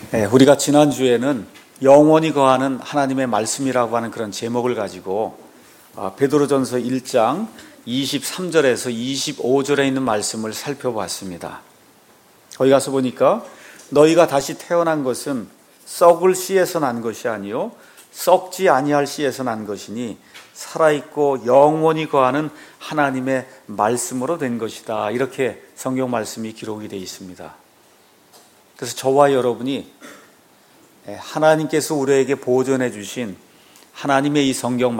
우리가 지난주에는 영원히 거하는 하나님의 말씀이라고 하는 그런 제목을 가지고 베드로전서 1장 23절에서 25절에 있는 말씀을 살펴봤습니다. 거기 가서 보니까 너희가 다시 태어난 것은 썩을 씨에서 난 것이 아니요 썩지 아니할 씨에서 난 것이니 살아있고 영원히 거하는 하나님의 말씀으로 된 것이다. 이렇게 성경 말씀이 기록이 되어 있습니다. 그래서 저와 여러분이 하나님께서 우리에게 보존해 주신 하나님의 이 성경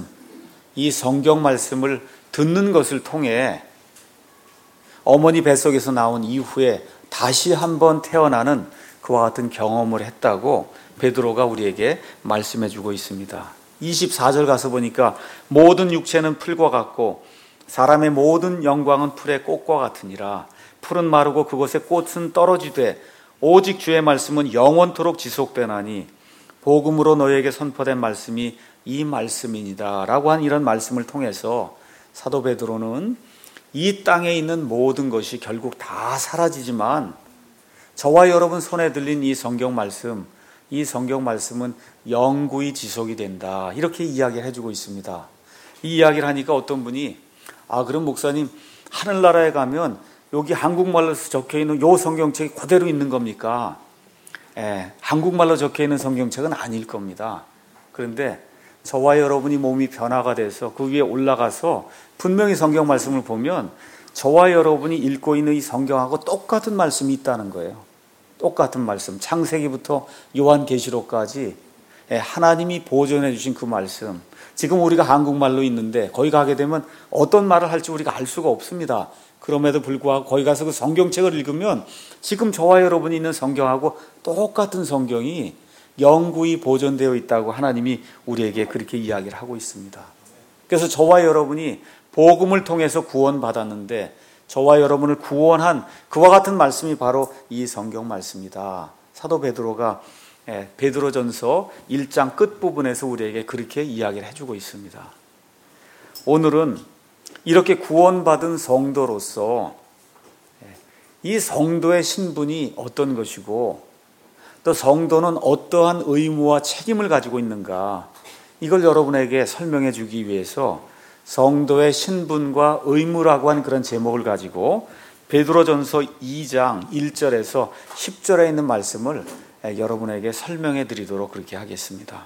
말씀을 듣는 것을 통해 어머니 뱃속에서 나온 이후에 다시 한번 태어나는 그와 같은 경험을 했다고 베드로가 우리에게 말씀해 주고 있습니다. 24절 가서 보니까 모든 육체는 풀과 같고 사람의 모든 영광은 풀의 꽃과 같으니라. 풀은 마르고 그곳의 꽃은 떨어지되 오직 주의 말씀은 영원토록 지속되나니 복음으로 너희에게 선포된 말씀이 이 말씀이니라 라고 한 이런 말씀을 통해서 사도 베드로는 이 땅에 있는 모든 것이 결국 다 사라지지만 저와 여러분 손에 들린 이 성경 말씀은 영구히 지속이 된다. 이렇게 이야기를 해주고 있습니다. 이 이야기를 하니까 어떤 분이 그럼 목사님 하늘나라에 가면 여기 한국말로 적혀있는 요 성경책이 그대로 있는 겁니까? 한국말로 적혀있는 성경책은 아닐 겁니다. 그런데 저와 여러분이 몸이 변화가 돼서 그 위에 올라가서 분명히 성경 말씀을 보면 저와 여러분이 읽고 있는 이 성경하고 똑같은 말씀이 있다는 거예요. 똑같은 말씀, 창세기부터 요한계시록까지 하나님이 보존해 주신 그 말씀. 지금 우리가 한국말로 있는데 거기 가게 되면 어떤 말을 할지 우리가 알 수가 없습니다. 그럼에도 불구하고 거기 가서 그 성경책을 읽으면 지금 저와 여러분이 있는 성경하고 똑같은 성경이 영구히 보존되어 있다고 하나님이 우리에게 그렇게 이야기를 하고 있습니다. 그래서 저와 여러분이 복음을 통해서 구원받았는데 저와 여러분을 구원한 그와 같은 말씀이 바로 이 성경 말씀이다. 사도 베드로가 베드로전서 1장 끝부분에서 우리에게 그렇게 이야기를 해주고 있습니다. 오늘은 이렇게 구원받은 성도로서 이 성도의 신분이 어떤 것이고 또 성도는 어떠한 의무와 책임을 가지고 있는가, 이걸 여러분에게 설명해 주기 위해서 성도의 신분과 의무라고 하는 그런 제목을 가지고 베드로전서 2장 1절에서 10절에 있는 말씀을 여러분에게 설명해 드리도록 그렇게 하겠습니다.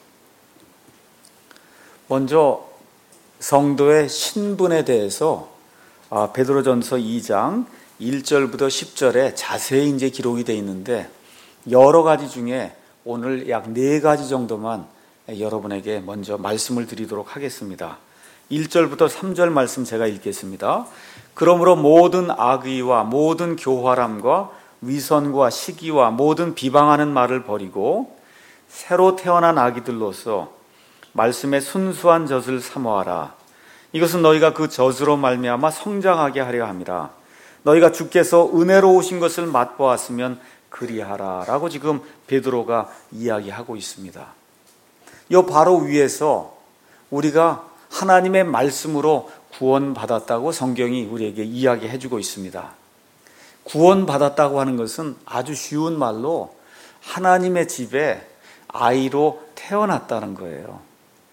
먼저 성도의 신분에 대해서 베드로전서 2장 1절부터 10절에 자세히 이제 기록이 되어 있는데 여러 가지 중에 오늘 약 4가지 정도만 여러분에게 먼저 말씀을 드리도록 하겠습니다. 1절부터 3절 말씀 제가 읽겠습니다. 그러므로 모든 악의와 모든 교활함과 위선과 시기와 모든 비방하는 말을 버리고 새로 태어난 아기들로서 말씀의 순수한 젖을 사모하라. 이것은 너희가 그 젖으로 말미암아 성장하게 하려 함이라. 너희가 주께서 은혜로 오신 것을 맛보았으면 그리하라 라고 지금 베드로가 이야기하고 있습니다. 이 바로 위에서 우리가 하나님의 말씀으로 구원받았다고 성경이 우리에게 이야기해주고 있습니다. 구원받았다고 하는 것은 아주 쉬운 말로 하나님의 집에 아이로 태어났다는 거예요.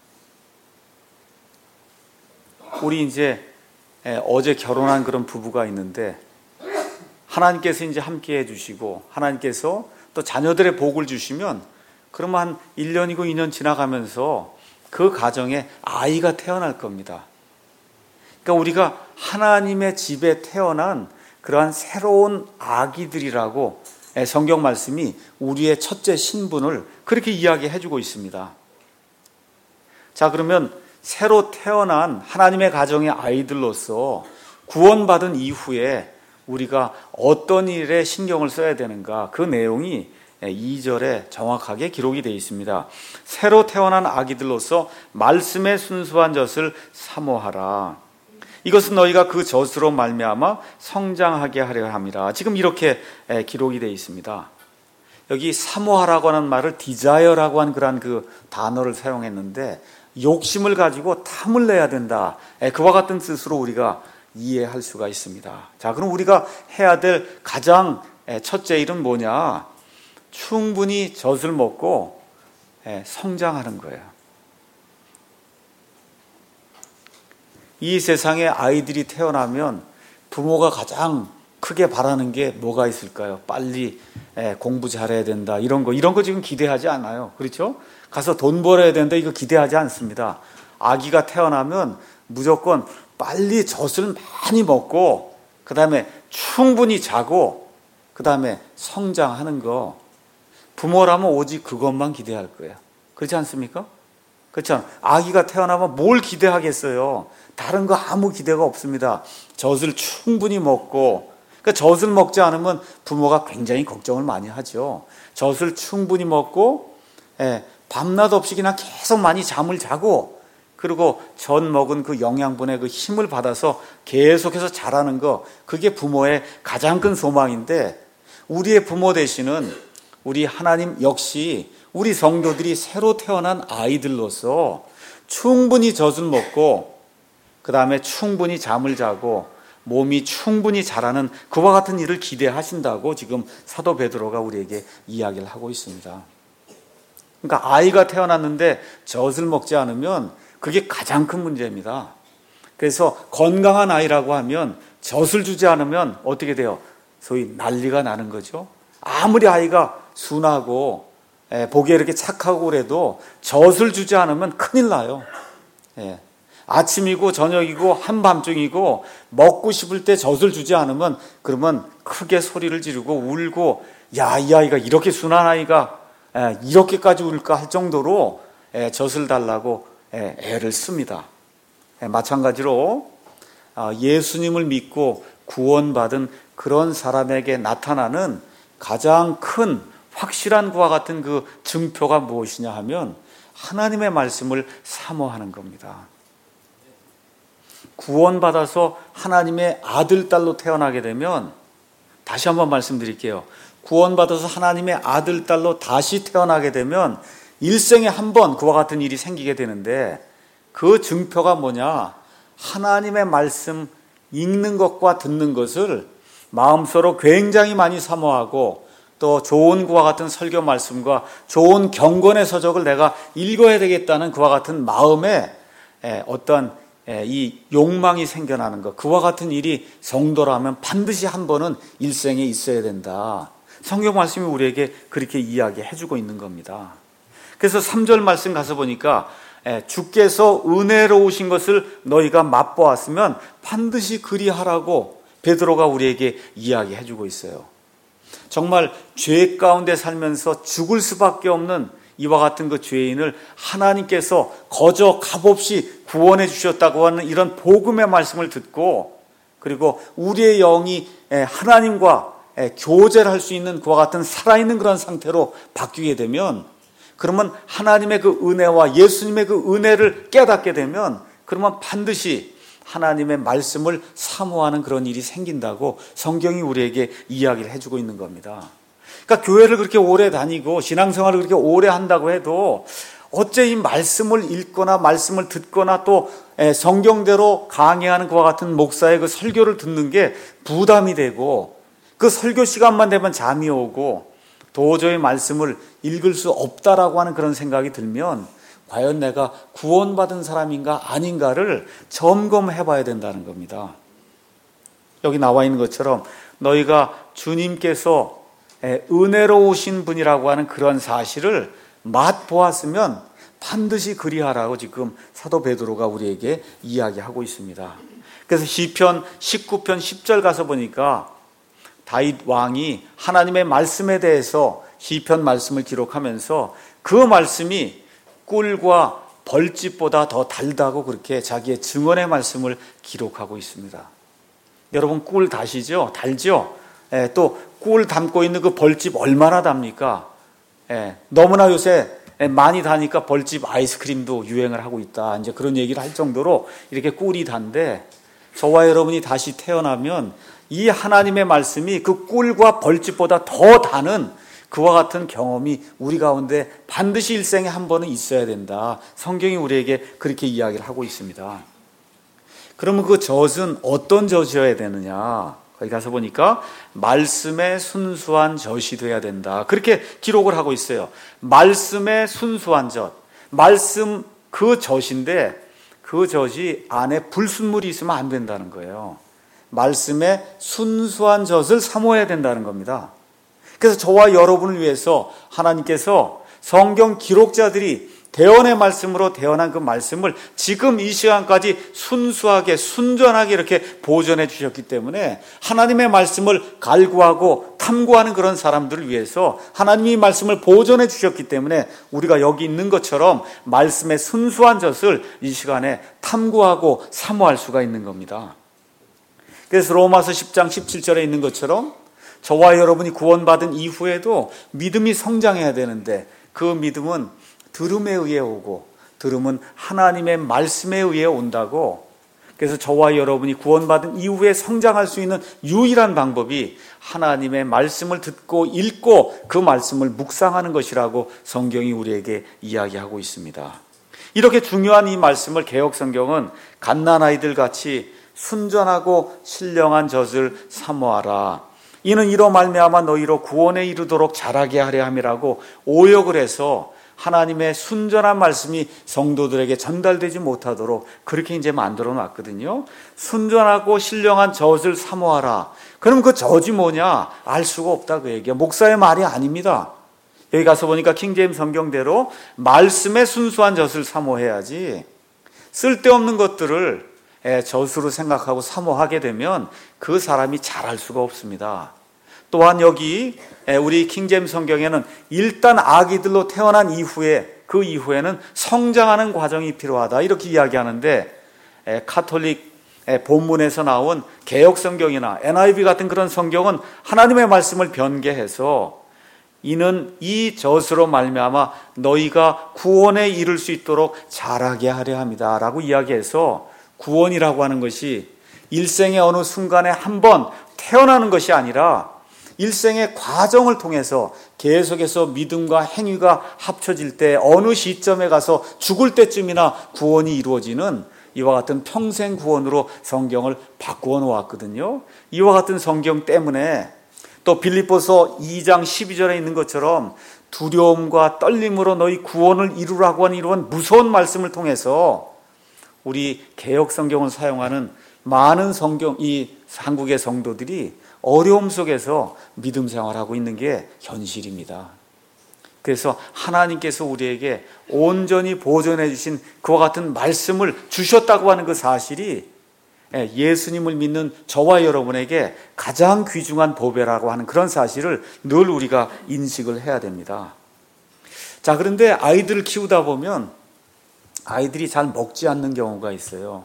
우리 이제 어제 결혼한 그런 부부가 있는데 하나님께서 이제 함께 해주시고 하나님께서 또 자녀들의 복을 주시면 그러면 한 1년이고 2년 지나가면서 그 가정에 아이가 태어날 겁니다. 그러니까 우리가 하나님의 집에 태어난 그러한 새로운 아기들이라고 성경 말씀이 우리의 첫째 신분을 그렇게 이야기해 주고 있습니다. 자, 그러면 새로 태어난 하나님의 가정의 아이들로서 구원받은 이후에 우리가 어떤 일에 신경을 써야 되는가, 그 내용이 2절에 정확하게 기록이 되어 있습니다. 새로 태어난 아기들로서 말씀의 순수한 젖을 사모하라. 이것은 너희가 그 젖으로 말미암아 성장하게 하려 함이라. 지금 이렇게 기록이 되어 있습니다. 여기 사모하라고 하는 말을 디자이어라고 하는 그런 그 단어를 사용했는데 욕심을 가지고 탐을 내야 된다. 그와 같은 뜻으로 우리가 이해할 수가 있습니다. 자, 그럼 우리가 해야 될 가장 첫째 일은 뭐냐? 충분히 젖을 먹고 성장하는 거예요. 이 세상에 아이들이 태어나면 부모가 가장 크게 바라는 게 뭐가 있을까요? 빨리 공부 잘해야 된다, 이런 거 지금 기대하지 않아요. 그렇죠? 가서 돈 벌어야 된다, 이거 기대하지 않습니다. 아기가 태어나면 무조건 빨리 젖을 많이 먹고, 그 다음에 충분히 자고, 그 다음에 성장하는 거, 부모라면 오직 그것만 기대할 거예요. 그렇지 않습니까? 그렇죠? 아기가 태어나면 뭘 기대하겠어요? 다른 거 아무 기대가 없습니다. 젖을 충분히 먹고, 그러니까 젖을 먹지 않으면 부모가 굉장히 걱정을 많이 하죠. 젖을 충분히 먹고, 밤낮 없이 그냥 계속 많이 잠을 자고, 그리고 젖 먹은 그 영양분의 그 힘을 받아서 계속해서 자라는 거, 그게 부모의 가장 큰 소망인데, 우리의 부모 되시는 우리 하나님 역시 우리 성도들이 새로 태어난 아이들로서 충분히 젖을 먹고, 그 다음에 충분히 잠을 자고, 몸이 충분히 자라는 그와 같은 일을 기대하신다고 지금 사도 베드로가 우리에게 이야기를 하고 있습니다. 그러니까 아이가 태어났는데 젖을 먹지 않으면 그게 가장 큰 문제입니다. 그래서 건강한 아이라고 하면 젖을 주지 않으면 어떻게 돼요? 소위 난리가 나는 거죠. 아무리 아이가 순하고 보기에 이렇게 착하고 그래도 젖을 주지 않으면 큰일 나요. 아침이고 저녁이고 한밤중이고 먹고 싶을 때 젖을 주지 않으면 그러면 크게 소리를 지르고 울고, 야, 이 아이가 이렇게 순한 아이가 이렇게까지 울까 할 정도로 젖을 달라고 애를 씁니다. 마찬가지로 예수님을 믿고 구원받은 그런 사람에게 나타나는 가장 큰 확실한 그와 같은 그 증표가 무엇이냐 하면 하나님의 말씀을 사모하는 겁니다. 구원받아서 하나님의 아들, 딸로 태어나게 되면, 다시 한번 말씀드릴게요. 구원받아서 하나님의 아들, 딸로 다시 태어나게 되면 일생에 한 번 그와 같은 일이 생기게 되는데, 그 증표가 뭐냐? 하나님의 말씀 읽는 것과 듣는 것을 마음속으로 굉장히 많이 사모하고, 또 좋은 그와 같은 설교 말씀과 좋은 경건의 서적을 내가 읽어야 되겠다는 그와 같은 마음에 어떤 이 욕망이 생겨나는 것, 그와 같은 일이 성도라면 반드시 한 번은 일생에 있어야 된다. 성경 말씀이 우리에게 그렇게 이야기해주고 있는 겁니다. 그래서 3절 말씀 가서 보니까 주께서 은혜로우신 것을 너희가 맛보았으면 반드시 그리하라고 베드로가 우리에게 이야기해주고 있어요. 정말 죄 가운데 살면서 죽을 수밖에 없는 이와 같은 그 죄인을 하나님께서 거저 값없이 구원해 주셨다고 하는 이런 복음의 말씀을 듣고, 그리고 우리의 영이 하나님과 교제를 할 수 있는 그와 같은 살아있는 그런 상태로 바뀌게 되면, 그러면 하나님의 그 은혜와 예수님의 그 은혜를 깨닫게 되면, 그러면 반드시 하나님의 말씀을 사모하는 그런 일이 생긴다고 성경이 우리에게 이야기를 해주고 있는 겁니다. 그러니까 교회를 그렇게 오래 다니고 신앙생활을 그렇게 오래 한다고 해도 어째 이 말씀을 읽거나 말씀을 듣거나 또 성경대로 강해하는 그와 같은 목사의 그 설교를 듣는 게 부담이 되고, 그 설교 시간만 되면 잠이 오고 도저히 말씀을 읽을 수 없다라고 하는 그런 생각이 들면 과연 내가 구원받은 사람인가 아닌가를 점검해 봐야 된다는 겁니다. 여기 나와 있는 것처럼 너희가 주님께서 은혜로우신 분이라고 하는 그런 사실을 맛보았으면 반드시 그리하라고 지금 사도 베드로가 우리에게 이야기하고 있습니다. 그래서 시편 19편 10절 가서 보니까 다윗 왕이 하나님의 말씀에 대해서 시편 말씀을 기록하면서 그 말씀이 꿀과 벌집보다 더 달다고 그렇게 자기의 증언의 말씀을 기록하고 있습니다. 여러분 꿀 다시죠? 달죠? 또 꿀 담고 있는 그 벌집 얼마나 답니까? 너무나 요새 많이 다니까 벌집 아이스크림도 유행을 하고 있다, 이제 그런 얘기를 할 정도로 이렇게 꿀이 단데, 저와 여러분이 다시 태어나면 이 하나님의 말씀이 그 꿀과 벌집보다 더 다는 그와 같은 경험이 우리 가운데 반드시 일생에 한 번은 있어야 된다. 성경이 우리에게 그렇게 이야기를 하고 있습니다. 그러면 그 젖은 어떤 젖이어야 되느냐? 거기 가서 보니까 말씀의 순수한 젖이 돼야 된다. 그렇게 기록을 하고 있어요. 말씀의 순수한 젖. 말씀 그 젖인데 그 젖이 안에 불순물이 있으면 안 된다는 거예요. 말씀의 순수한 젖을 사모해야 된다는 겁니다. 그래서 저와 여러분을 위해서 하나님께서 성경 기록자들이 대언의 말씀으로 대언한 그 말씀을 지금 이 시간까지 순수하게 순전하게 이렇게 보존해 주셨기 때문에 하나님의 말씀을 갈구하고 탐구하는 그런 사람들을 위해서 하나님이 말씀을 보존해 주셨기 때문에 우리가 여기 있는 것처럼 말씀의 순수한 젖을 이 시간에 탐구하고 사모할 수가 있는 겁니다. 그래서 로마서 10장 17절에 있는 것처럼 저와 여러분이 구원받은 이후에도 믿음이 성장해야 되는데 그 믿음은 들음에 의해 오고 들음은 하나님의 말씀에 의해 온다고. 그래서 저와 여러분이 구원받은 이후에 성장할 수 있는 유일한 방법이 하나님의 말씀을 듣고 읽고 그 말씀을 묵상하는 것이라고 성경이 우리에게 이야기하고 있습니다. 이렇게 중요한 이 말씀을 개역성경은 갓난아이들 같이 순전하고 신령한 젖을 사모하라. 이는 이로 말미암아 너희로 구원에 이르도록 자라게 하려 함이라고 오역을 해서 하나님의 순전한 말씀이 성도들에게 전달되지 못하도록 그렇게 이제 만들어 놨거든요. 순전하고 신령한 젖을 사모하라. 그럼 그 젖이 뭐냐? 알 수가 없다 그 얘기야. 목사의 말이 아닙니다. 여기 가서 보니까 킹제임스 성경대로 말씀의 순수한 젖을 사모해야지, 쓸데없는 것들을 젖으로 생각하고 사모하게 되면 그 사람이 자랄 수가 없습니다. 또한 여기 우리 킹제임스 성경에는 일단 아기들로 태어난 이후에 그 이후에는 성장하는 과정이 필요하다 이렇게 이야기하는데 카톨릭 본문에서 나온 개역 성경이나 NIV 같은 그런 성경은 하나님의 말씀을 변개해서 이는 이 젖으로 말미암아 너희가 구원에 이를 수 있도록 자라게 하려 합니다 라고 이야기해서 구원이라고 하는 것이 일생의 어느 순간에 한 번 태어나는 것이 아니라 일생의 과정을 통해서 계속해서 믿음과 행위가 합쳐질 때 어느 시점에 가서 죽을 때쯤이나 구원이 이루어지는 이와 같은 평생 구원으로 성경을 바꾸어 놓았거든요. 이와 같은 성경 때문에 또 빌립보서 2장 12절에 있는 것처럼 두려움과 떨림으로 너희 구원을 이루라고 하는 이런 무서운 말씀을 통해서 우리 개역 성경을 사용하는 많은 이 한국의 성도들이 어려움 속에서 믿음 생활하고 있는 게 현실입니다. 그래서 하나님께서 우리에게 온전히 보존해 주신 그와 같은 말씀을 주셨다고 하는 그 사실이 예수님을 믿는 저와 여러분에게 가장 귀중한 보배라고 하는 그런 사실을 늘 우리가 인식을 해야 됩니다. 자, 그런데 아이들을 키우다 보면 아이들이 잘 먹지 않는 경우가 있어요.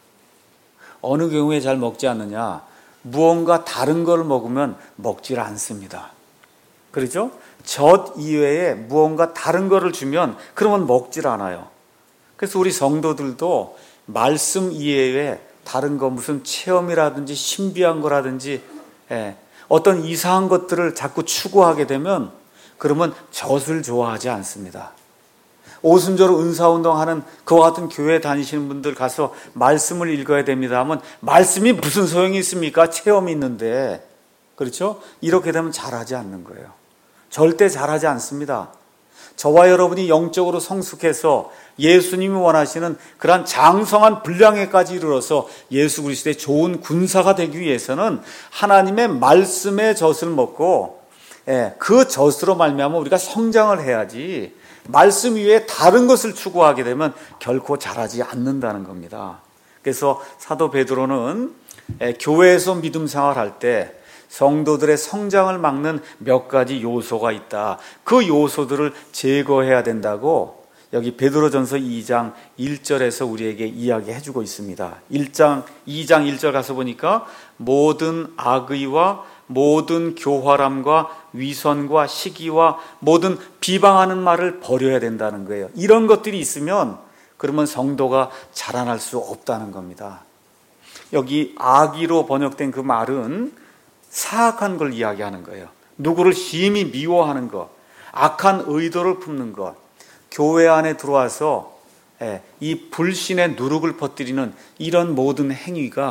어느 경우에 잘 먹지 않느냐? 무언가 다른 걸 먹으면 먹질 않습니다. 그렇죠? 젖 이외에 무언가 다른 거를 주면 그러면 먹질 않아요. 그래서 우리 성도들도 말씀 이외에 다른 거 무슨 체험이라든지 신비한 거라든지 어떤 이상한 것들을 자꾸 추구하게 되면 그러면 젖을 좋아하지 않습니다. 오순절 은사운동하는 그와 같은 교회 다니시는 분들 가서 말씀을 읽어야 됩니다 하면 말씀이 무슨 소용이 있습니까? 체험이 있는데. 그렇죠? 이렇게 되면 잘하지 않는 거예요. 절대 잘하지 않습니다. 저와 여러분이 영적으로 성숙해서 예수님이 원하시는 그러한 장성한 분량에까지 이르러서 예수 그리스도의 좋은 군사가 되기 위해서는 하나님의 말씀의 젖을 먹고 그 젖으로 말미암아 우리가 성장을 해야지, 말씀 위에 다른 것을 추구하게 되면 결코 자라지 않는다는 겁니다. 그래서 사도 베드로는 교회에서 믿음 생활할 때 성도들의 성장을 막는 몇 가지 요소가 있다. 그 요소들을 제거해야 된다고 여기 베드로전서 2장 1절에서 우리에게 이야기해 주고 있습니다. 2장 1절 가서 보니까 모든 악의와 모든 교활함과 위선과 시기와 모든 비방하는 말을 버려야 된다는 거예요. 이런 것들이 있으면 그러면 성도가 자라날 수 없다는 겁니다. 여기 악의로 번역된 그 말은 사악한 걸 이야기하는 거예요. 누구를 심히 미워하는 것, 악한 의도를 품는 것, 교회 안에 들어와서 이 불신의 누룩을 퍼뜨리는 이런 모든 행위가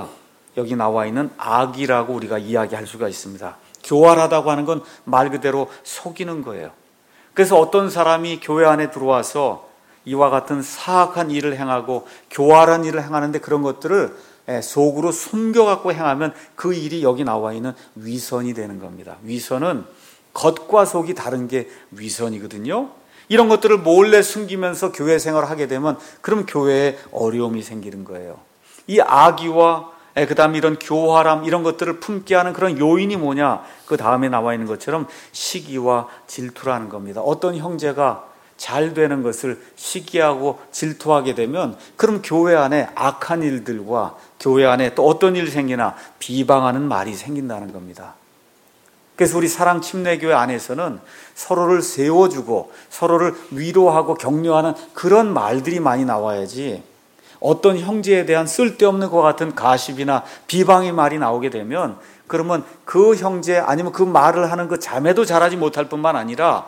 여기 나와 있는 악이라고 우리가 이야기할 수가 있습니다. 교활하다고 하는 건 말 그대로 속이는 거예요. 그래서 어떤 사람이 교회 안에 들어와서 이와 같은 사악한 일을 행하고 교활한 일을 행하는데 그런 것들을 속으로 숨겨갖고 행하면 그 일이 여기 나와 있는 위선이 되는 겁니다. 위선은 겉과 속이 다른 게 위선이거든요. 이런 것들을 몰래 숨기면서 교회 생활을 하게 되면 그럼 교회에 어려움이 생기는 거예요. 이 악의와 그 다음에 이런 교활함 이런 것들을 품게 하는 그런 요인이 뭐냐? 그 다음에 나와 있는 것처럼 시기와 질투라는 겁니다. 어떤 형제가 잘 되는 것을 시기하고 질투하게 되면 그럼 교회 안에 악한 일들과 교회 안에 또 어떤 일이 생기나 비방하는 말이 생긴다는 겁니다. 그래서 우리 사랑 침례교회 안에서는 서로를 세워주고 서로를 위로하고 격려하는 그런 말들이 많이 나와야지, 어떤 형제에 대한 쓸데없는 것 같은 가십이나 비방의 말이 나오게 되면 그러면 그 형제 아니면 그 말을 하는 그 자매도 잘하지 못할 뿐만 아니라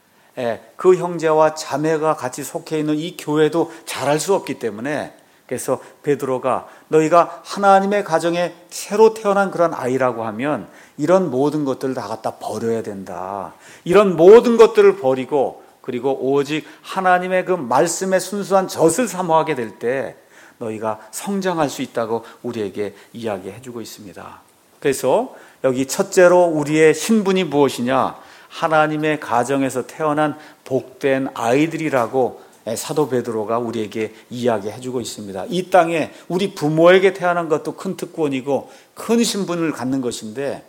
그 형제와 자매가 같이 속해 있는 이 교회도 잘할 수 없기 때문에, 그래서 베드로가 너희가 하나님의 가정에 새로 태어난 그런 아이라고 하면 이런 모든 것들을 다 갖다 버려야 된다. 이런 모든 것들을 버리고 그리고 오직 하나님의 그 말씀의 순수한 젖을 사모하게 될 때 너희가 성장할 수 있다고 우리에게 이야기해 주고 있습니다. 그래서 여기 첫째로 우리의 신분이 무엇이냐? 하나님의 가정에서 태어난 복된 아이들이라고 사도 베드로가 우리에게 이야기해 주고 있습니다. 이 땅에 우리 부모에게 태어난 것도 큰 특권이고 큰 신분을 갖는 것인데,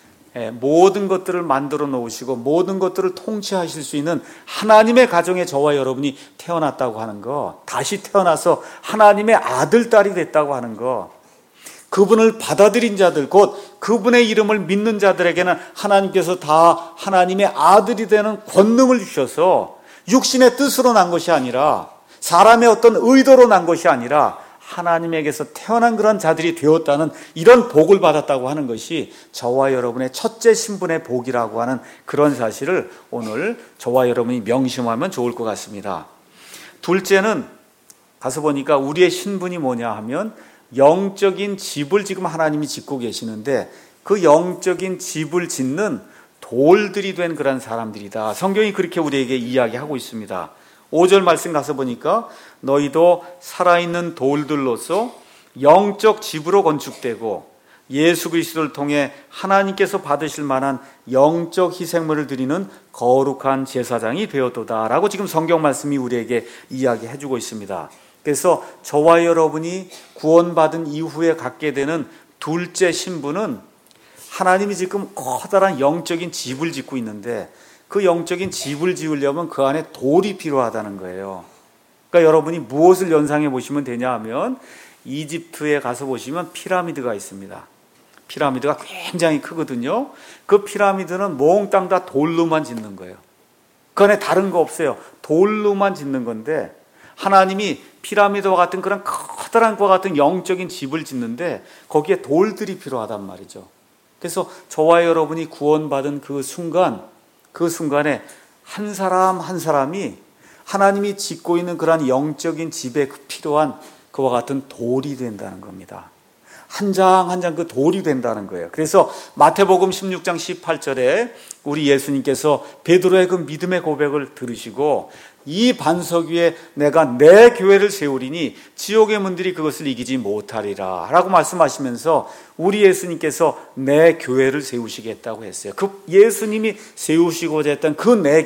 모든 것들을 만들어 놓으시고 모든 것들을 통치하실 수 있는 하나님의 가정에 저와 여러분이 태어났다고 하는 거, 다시 태어나서 하나님의 아들, 딸이 됐다고 하는 거, 그분을 받아들인 자들, 곧 그분의 이름을 믿는 자들에게는 하나님께서 다 하나님의 아들이 되는 권능을 주셔서 육신의 뜻으로 난 것이 아니라 사람의 어떤 의도로 난 것이 아니라 하나님에게서 태어난 그런 자들이 되었다는 이런 복을 받았다고 하는 것이 저와 여러분의 첫째 신분의 복이라고 하는 그런 사실을 오늘 저와 여러분이 명심하면 좋을 것 같습니다. 둘째는 가서 보니까 우리의 신분이 뭐냐 하면 영적인 집을 지금 하나님이 짓고 계시는데 그 영적인 집을 짓는 돌들이 된 그런 사람들이다. 성경이 그렇게 우리에게 이야기하고 있습니다. 5절 말씀 가서 보니까 너희도 살아있는 돌들로서 영적 집으로 건축되고 예수 그리스도를 통해 하나님께서 받으실 만한 영적 희생물을 드리는 거룩한 제사장이 되었도다 라고 지금 성경 말씀이 우리에게 이야기해 주고 있습니다. 그래서 저와 여러분이 구원받은 이후에 갖게 되는 둘째 신분은 하나님이 지금 커다란 영적인 집을 짓고 있는데 그 영적인 집을 지으려면 그 안에 돌이 필요하다는 거예요. 그러니까 여러분이 무엇을 연상해 보시면 되냐 하면 이집트에 가서 보시면 피라미드가 있습니다. 피라미드가 굉장히 크거든요. 그 피라미드는 몽땅 다 돌로만 짓는 거예요. 그 안에 다른 거 없어요. 돌로만 짓는 건데 하나님이 피라미드와 같은 그런 커다란 것과 같은 영적인 집을 짓는데 거기에 돌들이 필요하단 말이죠. 그래서 저와 여러분이 구원받은 그 순간에 한 사람 한 사람이 하나님이 짓고 있는 그런 영적인 집에 필요한 그와 같은 돌이 된다는 겁니다. 한 장 한 장 그 돌이 된다는 거예요. 그래서 마태복음 16장 18절에 우리 예수님께서 베드로의 그 믿음의 고백을 들으시고 이 반석 위에 내가 내 교회를 세우리니 지옥의 문들이 그것을 이기지 못하리라 라고 말씀하시면서 우리 예수님께서 내 교회를 세우시겠다고 했어요. 그 예수님이 세우시고자 했던 그 내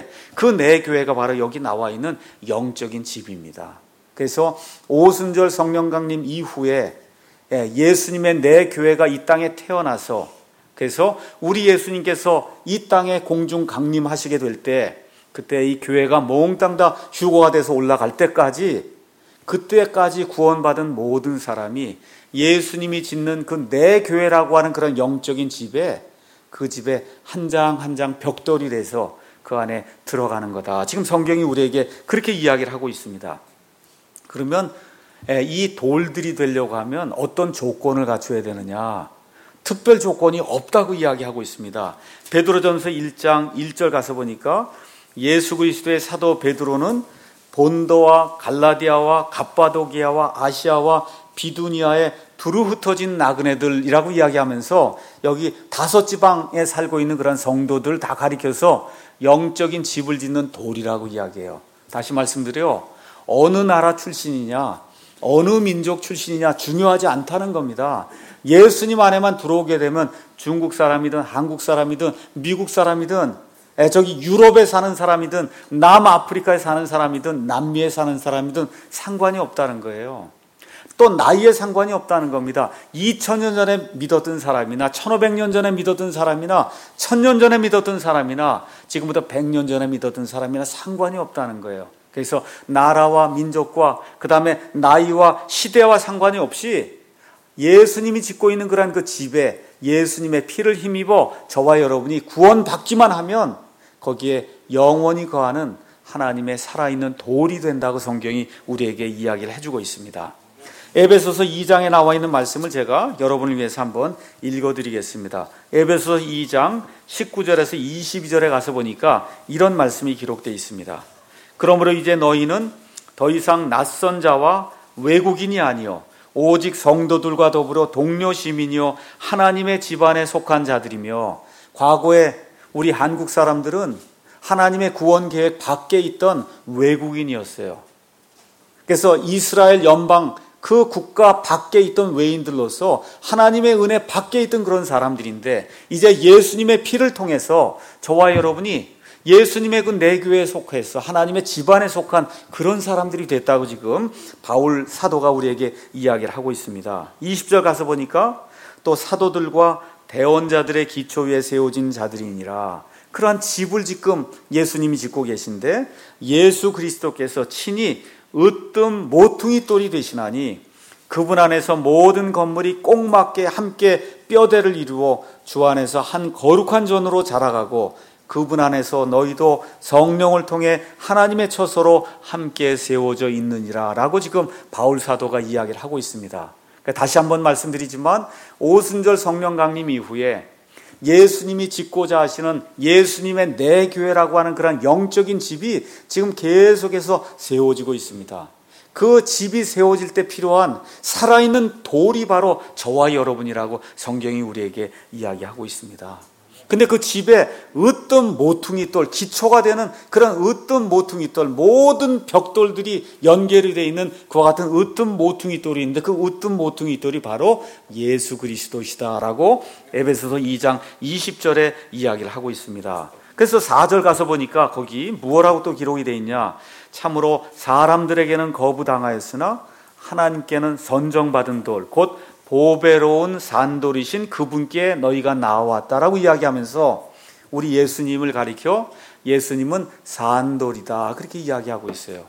교회가 바로 여기 나와 있는 영적인 집입니다. 그래서 오순절 성령 강림 이후에 예수님의 내 교회가 이 땅에 태어나서, 그래서 우리 예수님께서 이 땅에 공중 강림하시게 될 때 그때 이 교회가 몽땅 다 휴거가 돼서 올라갈 때까지, 그때까지 구원받은 모든 사람이 예수님이 짓는 그 내 교회라고 하는 그런 영적인 집에, 그 집에 한 장 한 장 벽돌이 돼서 그 안에 들어가는 거다. 지금 성경이 우리에게 그렇게 이야기를 하고 있습니다. 그러면 이 돌들이 되려고 하면 어떤 조건을 갖춰야 되느냐? 특별 조건이 없다고 이야기하고 있습니다. 베드로전서 1장 1절 가서 보니까 예수 그리스도의 사도 베드로는 본도와 갈라디아와 갑바도기아와 아시아와 비두니아의 두루 흩어진 나그네들이라고 이야기하면서 여기 5지방에 살고 있는 그런 성도들 다 가리켜서 영적인 집을 짓는 돌이라고 이야기해요. 다시 말씀드려요. 어느 나라 출신이냐, 어느 민족 출신이냐 중요하지 않다는 겁니다. 예수님 안에만 들어오게 되면 중국 사람이든 한국 사람이든 미국 사람이든 저기 유럽에 사는 사람이든 남아프리카에 사는 사람이든 남미에 사는 사람이든 상관이 없다는 거예요. 또 나이에 상관이 없다는 겁니다. 2000년 전에 믿었던 사람이나 1500년 전에 믿었던 사람이나 1000년 전에 믿었던 사람이나 지금부터 100년 전에 믿었던 사람이나 상관이 없다는 거예요. 그래서 나라와 민족과 그 다음에 나이와 시대와 상관이 없이 예수님이 짓고 있는 그런 그 집에 예수님의 피를 힘입어 저와 여러분이 구원받기만 하면 거기에 영원히 거하는 하나님의 살아있는 돌이 된다고 성경이 우리에게 이야기를 해주고 있습니다. 에베소서 2장에 나와 있는 말씀을 제가 여러분을 위해서 한번 읽어드리겠습니다. 에베소서 2장 19절에서 22절에 가서 보니까 이런 말씀이 기록되어 있습니다. 그러므로 이제 너희는 더 이상 낯선 자와 외국인이 아니요 오직 성도들과 더불어 동료 시민이요 하나님의 집안에 속한 자들이며, 과거에 우리 한국 사람들은 하나님의 구원 계획 밖에 있던 외국인이었어요. 그래서 이스라엘 연방 그 국가 밖에 있던 외인들로서 하나님의 은혜 밖에 있던 그런 사람들인데, 이제 예수님의 피를 통해서 저와 여러분이 예수님의 그 내교에 속해서 하나님의 집안에 속한 그런 사람들이 됐다고 지금 바울 사도가 우리에게 이야기를 하고 있습니다. 20절 가서 보니까 또 사도들과 대언자들의 기초 위에 세워진 자들이니라. 그러한 집을 지금 예수님이 짓고 계신데, 예수 그리스도께서 친히 으뜸 모퉁이 돌이 되시나니 그분 안에서 모든 건물이 꼭 맞게 함께 뼈대를 이루어 주 안에서 한 거룩한 전으로 자라가고, 그분 안에서 너희도 성령을 통해 하나님의 처소로 함께 세워져 있느니라 라고 지금 바울 사도가 이야기를 하고 있습니다. 다시 한번 말씀드리지만 오순절 성령 강림 이후에 예수님이 짓고자 하시는 예수님의 내 교회라고 하는 그런 영적인 집이 지금 계속해서 세워지고 있습니다. 그 집이 세워질 때 필요한 살아있는 돌이 바로 저와 여러분이라고 성경이 우리에게 이야기하고 있습니다. 근데 그 집에 으뜸 모퉁이 돌, 기초가 되는 그런 으뜸 모퉁이 돌, 모든 벽돌들이 연결이 되어 있는 그와 같은 으뜸 모퉁이 돌이 있는데, 그 으뜸 모퉁이 돌이 바로 예수 그리스도시다라고 에베소서 2장 20절에 이야기를 하고 있습니다. 그래서 4절 가서 보니까 거기 무엇라고 또 기록이 되어 있냐? 참으로 사람들에게는 거부당하였으나 하나님께는 선정받은 돌, 곧 보배로운 산돌이신 그분께 너희가 나왔다라고 이야기하면서 우리 예수님을 가리켜 예수님은 산돌이다 그렇게 이야기하고 있어요.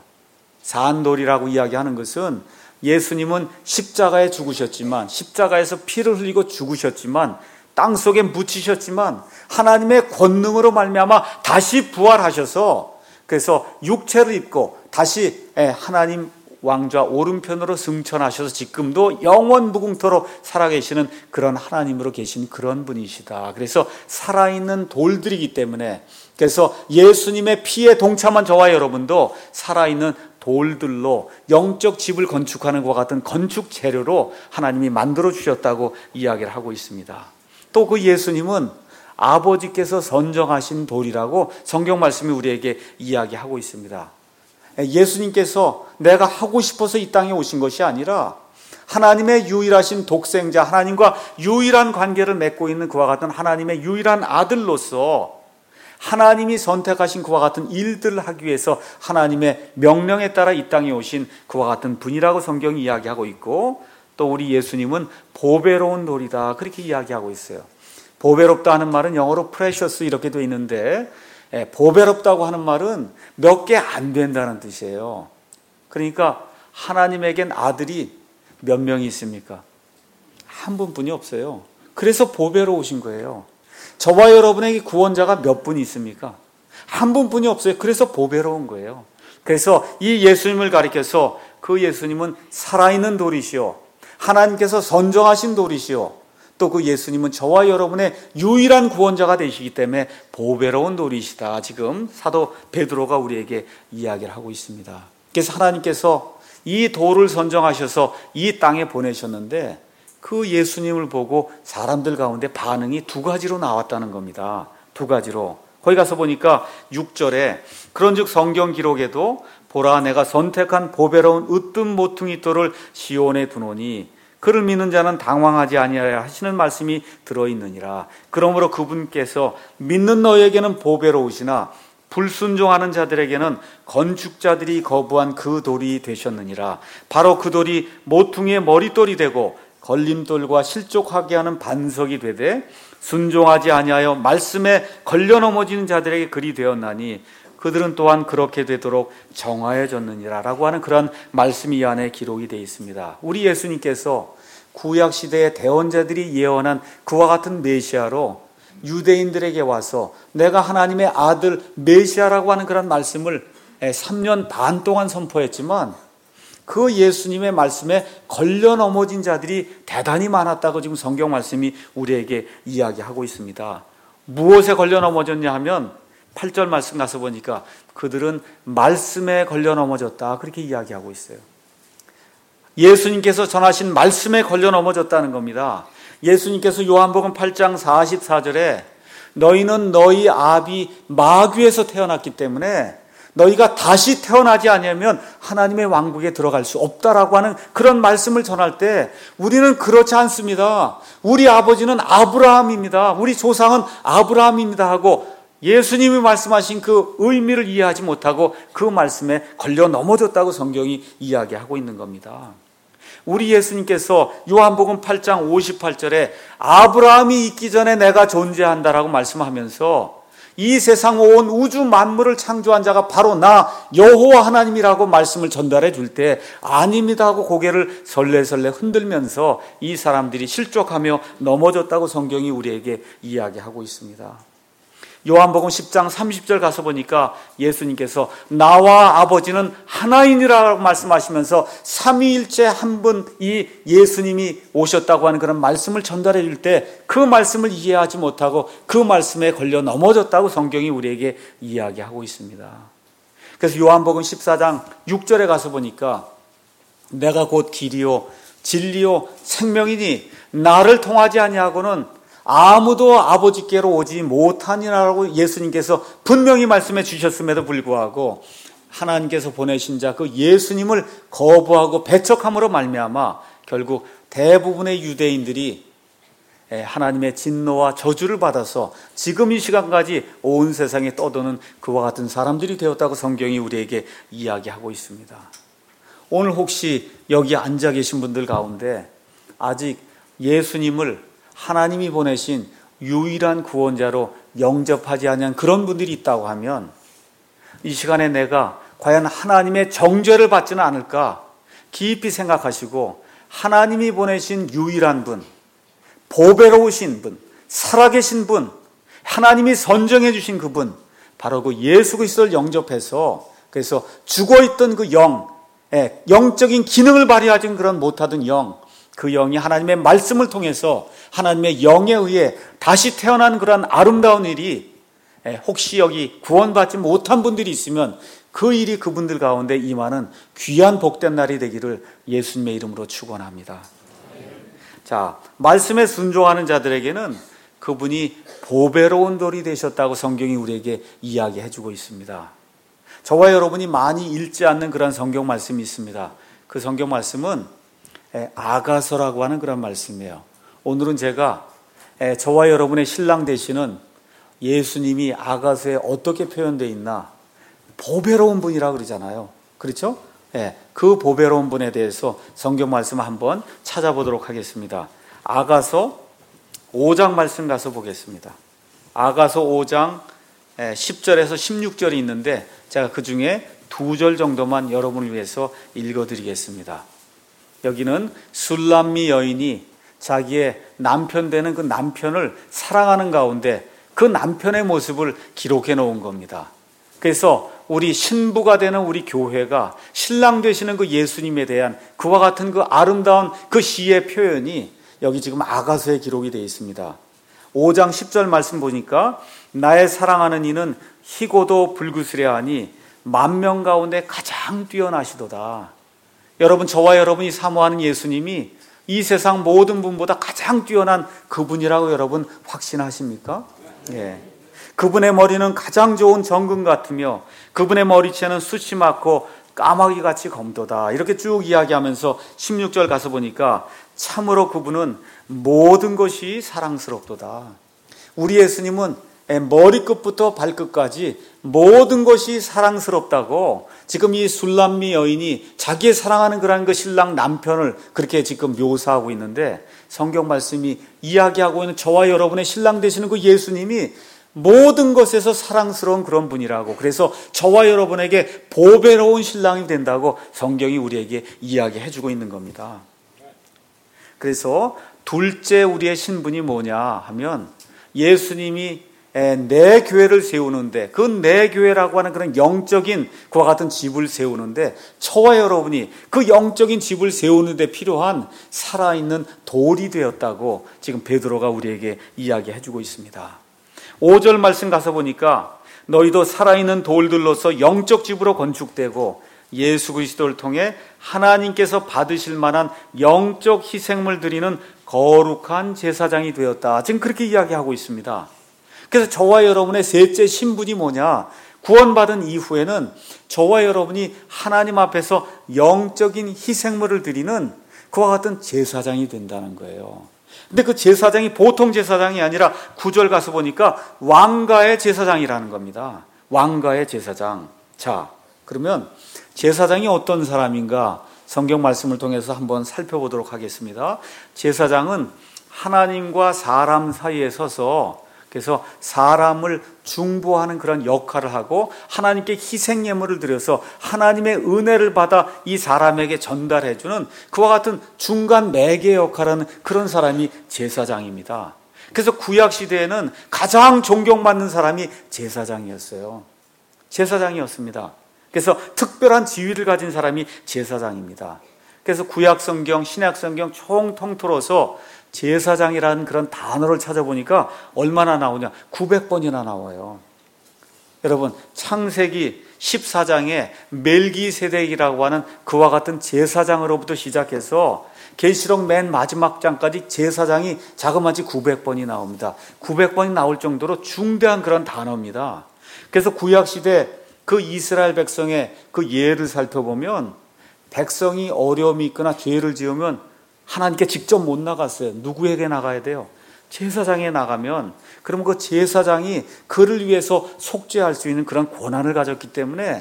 산돌이라고 이야기하는 것은 예수님은 십자가에 죽으셨지만, 십자가에서 피를 흘리고 죽으셨지만, 땅속에 묻히셨지만 하나님의 권능으로 말미암아 다시 부활하셔서, 그래서 육체를 입고 다시 하나님 왕좌 오른편으로 승천하셔서 지금도 영원 무궁토록 살아계시는 그런 하나님으로 계신 그런 분이시다. 그래서 살아있는 돌들이기 때문에, 그래서 예수님의 피에 동참한 저와 여러분도 살아있는 돌들로 영적 집을 건축하는 것과 같은 건축 재료로 하나님이 만들어 주셨다고 이야기를 하고 있습니다. 또 그 예수님은 아버지께서 선정하신 돌이라고 성경 말씀이 우리에게 이야기하고 있습니다. 예수님께서 내가 하고 싶어서 이 땅에 오신 것이 아니라 하나님의 유일하신 독생자, 하나님과 유일한 관계를 맺고 있는 그와 같은 하나님의 유일한 아들로서 하나님이 선택하신 그와 같은 일들을 하기 위해서 하나님의 명령에 따라 이 땅에 오신 그와 같은 분이라고 성경이 이야기하고 있고, 또 우리 예수님은 보배로운 돌이다 그렇게 이야기하고 있어요. 보배롭다 하는 말은 영어로 precious 이렇게 되어 있는데, 보배롭다고 하는 말은 몇 개 안 된다는 뜻이에요. 그러니까 하나님에겐 아들이 몇 명이 있습니까? 한 분뿐이 없어요. 그래서 보배로우신 거예요. 저와 여러분에게 구원자가 몇 분이 있습니까? 한 분뿐이 없어요. 그래서 보배로운 거예요. 그래서 이 예수님을 가리켜서 그 예수님은 살아있는 돌이시오, 하나님께서 선정하신 돌이시오, 또 그 예수님은 저와 여러분의 유일한 구원자가 되시기 때문에 보배로운 돌이시다. 지금 사도 베드로가 우리에게 이야기를 하고 있습니다. 그래서 하나님께서 이 돌을 선정하셔서 이 땅에 보내셨는데, 그 예수님을 보고 사람들 가운데 반응이 두 가지로 나왔다는 겁니다. 두 가지로. 거기 가서 보니까 6절에 그런즉 성경 기록에도 보라 내가 선택한 보배로운 으뜸 모퉁이 돌을 시온에 두노니 그를 믿는 자는 당황하지 아니하여 하시는 말씀이 들어있느니라. 그러므로 그분께서 믿는 너에게는 보배로우시나 불순종하는 자들에게는 건축자들이 거부한 그 돌이 되셨느니라. 바로 그 돌이 모퉁이의 머릿돌이 되고 걸림돌과 실족하게 하는 반석이 되되 순종하지 아니하여 말씀에 걸려 넘어지는 자들에게 그리 되었나니 그들은 또한 그렇게 되도록 정하여졌느니라 라고 하는 그런 말씀이 이 안에 기록이 되어 있습니다. 우리 예수님께서 구약시대의 대언자들이 예언한 그와 같은 메시아로 유대인들에게 와서 내가 하나님의 아들 메시아라고 하는 그런 말씀을 3년 반 동안 선포했지만 그 예수님의 말씀에 걸려 넘어진 자들이 대단히 많았다고 지금 성경 말씀이 우리에게 이야기하고 있습니다. 무엇에 걸려 넘어졌냐 하면 8절 말씀 가서 보니까 그들은 말씀에 걸려 넘어졌다 그렇게 이야기하고 있어요. 예수님께서 전하신 말씀에 걸려 넘어졌다는 겁니다. 예수님께서 요한복음 8장 44절에 너희는 너희 아비 마귀에서 태어났기 때문에 너희가 다시 태어나지 않으면 하나님의 왕국에 들어갈 수 없다라고 하는 그런 말씀을 전할 때 우리는 그렇지 않습니다. 우리 아버지는 아브라함입니다. 우리 조상은 아브라함입니다 하고 예수님이 말씀하신 그 의미를 이해하지 못하고 그 말씀에 걸려 넘어졌다고 성경이 이야기하고 있는 겁니다. 우리 예수님께서 요한복음 8장 58절에 아브라함이 있기 전에 내가 존재한다라고 말씀하면서 이 세상 온 우주 만물을 창조한 자가 바로 나 여호와 하나님이라고 말씀을 전달해 줄 때 아닙니다 하고 고개를 설레설레 흔들면서 이 사람들이 실족하며 넘어졌다고 성경이 우리에게 이야기하고 있습니다. 요한복음 10장 30절 가서 보니까 예수님께서 나와 아버지는 하나이니라고 말씀하시면서 삼위일체 한 분 이 예수님이 오셨다고 하는 그런 말씀을 전달해 줄 때 그 말씀을 이해하지 못하고 그 말씀에 걸려 넘어졌다고 성경이 우리에게 이야기하고 있습니다. 그래서 요한복음 14장 6절에 가서 보니까 내가 곧 길이요 진리요 생명이니 나를 통하지 아니하고는 아무도 아버지께로 오지 못하니라고 예수님께서 분명히 말씀해 주셨음에도 불구하고 하나님께서 보내신 자 그 예수님을 거부하고 배척함으로 말미암아 결국 대부분의 유대인들이 하나님의 진노와 저주를 받아서 지금 이 시간까지 온 세상에 떠도는 그와 같은 사람들이 되었다고 성경이 우리에게 이야기하고 있습니다. 오늘 혹시 여기 앉아 계신 분들 가운데 아직 예수님을 하나님이 보내신 유일한 구원자로 영접하지 않은 그런 분들이 있다고 하면 이 시간에 내가 과연 하나님의 정죄를 받지는 않을까 깊이 생각하시고 하나님이 보내신 유일한 분, 보배로우신 분, 살아계신 분, 하나님이 선정해 주신 그분, 바로 그 예수 그리스도를 영접해서 그래서 죽어있던 그 영적인 기능을 발휘하지 그런 못하던 영, 그 영이 하나님의 말씀을 통해서 하나님의 영에 의해 다시 태어난 그런 아름다운 일이 혹시 여기 구원받지 못한 분들이 있으면 그 일이 그분들 가운데 임하는 귀한 복된 날이 되기를 예수님의 이름으로 축원합니다. 자, 말씀에 순종하는 자들에게는 그분이 보배로운 돌이 되셨다고 성경이 우리에게 이야기해 주고 있습니다. 저와 여러분이 많이 읽지 않는 그런 성경 말씀이 있습니다. 그 성경 말씀은 아가서라고 하는 그런 말씀이에요. 오늘은 제가 저와 여러분의 신랑 되시는 예수님이 아가서에 어떻게 표현되어 있나 보배로운 분이라고 그러잖아요. 그렇죠? 그 보배로운 분에 대해서 성경 말씀을 한번 찾아보도록 하겠습니다. 아가서 5장 말씀 가서 보겠습니다. 아가서 5장 10절에서 16절이 있는데 제가 그 중에 2절 정도만 여러분을 위해서 읽어드리겠습니다. 여기는 술람미 여인이 자기의 남편 되는 그 남편을 사랑하는 가운데 그 남편의 모습을 기록해 놓은 겁니다. 그래서 우리 신부가 되는 우리 교회가 신랑 되시는 그 예수님에 대한 그와 같은 그 아름다운 그 시의 표현이 여기 지금 아가서에 기록이 되어 있습니다. 5장 10절 말씀 보니까 나의 사랑하는 이는 희고도 불구스레하니 만명 가운데 가장 뛰어나시도다. 여러분, 저와 여러분이 사모하는 예수님이 이 세상 모든 분보다 가장 뛰어난 그분이라고 여러분 확신하십니까? 예. 그분의 머리는 가장 좋은 정금 같으며 그분의 머리채는 숱이 많고 까마귀같이 검도다. 이렇게 쭉 이야기하면서 16절 가서 보니까 참으로 그분은 모든 것이 사랑스럽도다. 우리 예수님은 머리끝부터 발끝까지 모든 것이 사랑스럽다고 지금 이 술람미 여인이 자기의 사랑하는 그 신랑 남편을 그렇게 지금 묘사하고 있는데, 성경 말씀이 이야기하고 있는 저와 여러분의 신랑 되시는 그 예수님이 모든 것에서 사랑스러운 그런 분이라고, 그래서 저와 여러분에게 보배로운 신랑이 된다고 성경이 우리에게 이야기해 주고 있는 겁니다. 그래서 둘째 우리의 신분이 뭐냐 하면, 예수님이 내 교회를 세우는데, 그 내 교회라고 하는 그런 영적인 그와 같은 집을 세우는데 저와 여러분이 그 영적인 집을 세우는 데 필요한 살아있는 돌이 되었다고 지금 베드로가 우리에게 이야기해 주고 있습니다. 5절 말씀 가서 보니까 너희도 살아있는 돌들로서 영적 집으로 건축되고 예수 그리스도를 통해 하나님께서 받으실 만한 영적 희생물 드리는 거룩한 제사장이 되었다. 지금 그렇게 이야기하고 있습니다. 그래서 저와 여러분의 셋째 신분이 뭐냐? 구원받은 이후에는 저와 여러분이 하나님 앞에서 영적인 희생물을 드리는 그와 같은 제사장이 된다는 거예요. 근데 그 제사장이 보통 제사장이 아니라 9절 가서 보니까 왕가의 제사장이라는 겁니다. 왕가의 제사장. 자, 그러면 제사장이 어떤 사람인가? 성경 말씀을 통해서 한번 살펴보도록 하겠습니다. 제사장은 하나님과 사람 사이에 서서, 그래서 사람을 중보하는 그런 역할을 하고 하나님께 희생 예물을 드려서 하나님의 은혜를 받아 이 사람에게 전달해주는 그와 같은 중간 매개 역할을 하는 그런 사람이 제사장입니다. 그래서 구약 시대에는 가장 존경받는 사람이 제사장이었어요. 제사장이었습니다. 그래서 특별한 지위를 가진 사람이 제사장입니다. 그래서 구약 성경, 신약 성경 총통틀어서 제사장이라는 그런 단어를 찾아보니까 얼마나 나오냐? 900번이나 나와요. 여러분, 창세기 14장에 멜기세덱이라고 하는 그와 같은 제사장으로부터 시작해서 계시록 맨 마지막 장까지 제사장이 자그마치 900번이 나옵니다. 900번이 나올 정도로 중대한 그런 단어입니다. 그래서 구약시대 그 이스라엘 백성의 그 예를 살펴보면, 백성이 어려움이 있거나 죄를 지으면 하나님께 직접 못 나갔어요. 누구에게 나가야 돼요? 제사장에 나가면, 그러면 그 제사장이 그를 위해서 속죄할 수 있는 그런 권한을 가졌기 때문에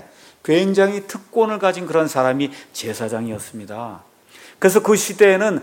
굉장히 특권을 가진 그런 사람이 제사장이었습니다. 그래서 그 시대에는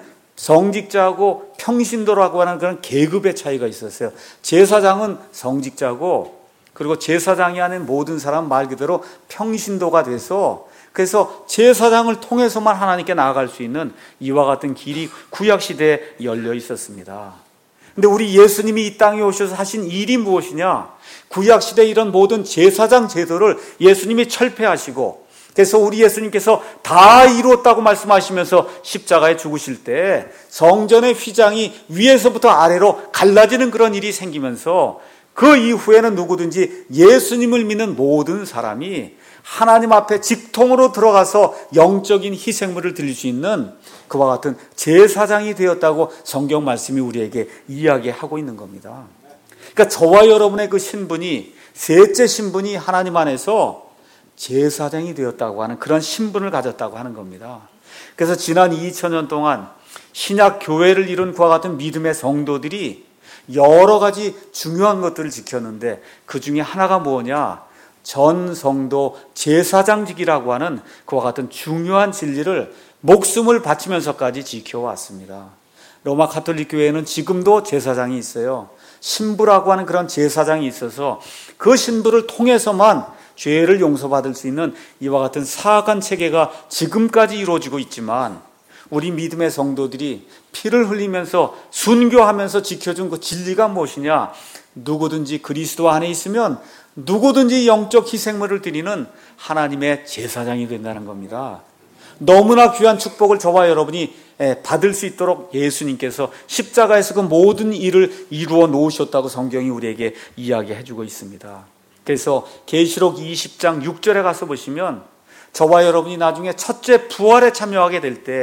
성직자하고 평신도라고 하는 그런 계급의 차이가 있었어요. 제사장은 성직자고, 그리고 제사장이 아닌 모든 사람 말 그대로 평신도가 돼서, 그래서 제사장을 통해서만 하나님께 나아갈 수 있는 이와 같은 길이 구약시대에 열려 있었습니다. 근데 우리 예수님이 이 땅에 오셔서 하신 일이 무엇이냐? 구약시대 이런 모든 제사장 제도를 예수님이 철폐하시고, 그래서 우리 예수님께서 다 이루었다고 말씀하시면서 십자가에 죽으실 때 성전의 휘장이 위에서부터 아래로 갈라지는 그런 일이 생기면서, 그 이후에는 누구든지 예수님을 믿는 모든 사람이 하나님 앞에 직통으로 들어가서 영적인 희생물을 드릴 수 있는 그와 같은 제사장이 되었다고 성경 말씀이 우리에게 이야기하고 있는 겁니다. 그러니까 저와 여러분의 그 신분이, 셋째 신분이 하나님 안에서 제사장이 되었다고 하는 그런 신분을 가졌다고 하는 겁니다. 그래서 지난 2000년 동안 신약 교회를 이룬 그와 같은 믿음의 성도들이 여러 가지 중요한 것들을 지켰는데, 그 중에 하나가 뭐냐? 전 성도 제사장직이라고 하는 그와 같은 중요한 진리를 목숨을 바치면서까지 지켜왔습니다. 로마 가톨릭 교회에는 지금도 제사장이 있어요. 신부라고 하는 그런 제사장이 있어서 그 신부를 통해서만 죄를 용서받을 수 있는 이와 같은 사악한 체계가 지금까지 이루어지고 있지만, 우리 믿음의 성도들이 피를 흘리면서 순교하면서 지켜준 그 진리가 무엇이냐? 누구든지 그리스도 안에 있으면 누구든지 영적 희생물을 드리는 하나님의 제사장이 된다는 겁니다. 너무나 귀한 축복을 저와 여러분이 받을 수 있도록 예수님께서 십자가에서 그 모든 일을 이루어 놓으셨다고 성경이 우리에게 이야기해 주고 있습니다. 그래서 계시록 20장 6절에 가서 보시면, 저와 여러분이 나중에 첫째 부활에 참여하게 될 때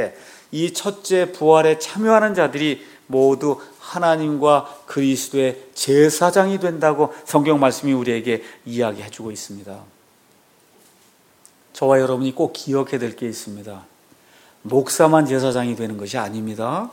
이 첫째 부활에 참여하는 자들이 모두 하나님과 그리스도의 제사장이 된다고 성경 말씀이 우리에게 이야기해 주고 있습니다. 저와 여러분이 꼭 기억해야 될 게 있습니다. 목사만 제사장이 되는 것이 아닙니다.